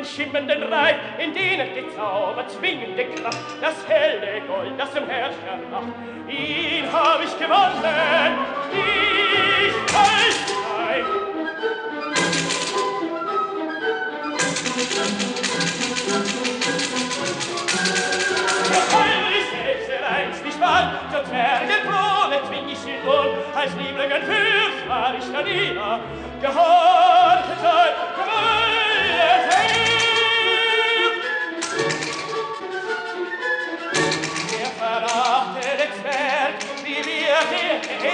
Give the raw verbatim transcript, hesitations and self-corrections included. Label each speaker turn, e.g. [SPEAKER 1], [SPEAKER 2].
[SPEAKER 1] schimmenden Reich, in denen gezaubert zwingende Kraft, das helle Gold, das dem Herrscher macht. Ihn hab ich gewonnen, ich Holstein. Ja, heil ich selbst einst nicht wahr, zur Zwergenkrone zwing ich ihn wohl, als Lieblingen Fürst war ich da nieder, gehorchet sei, gewollet sei. Der verrachte Zwerg, wie wir der